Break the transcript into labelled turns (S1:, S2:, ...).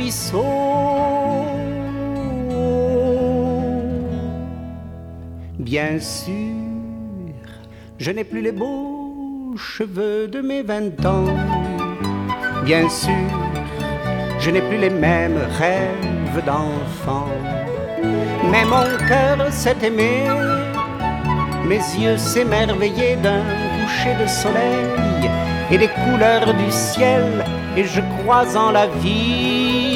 S1: ruisseau. Bien sûr, je n'ai plus les beaux cheveux de mes 20 ans. Bien sûr, je n'ai plus les mêmes rêves d'enfant. Mais mon cœur s'est aimé, mes yeux s'émerveillaient d'un coucher de soleil et des couleurs du ciel, et je crois en la vie.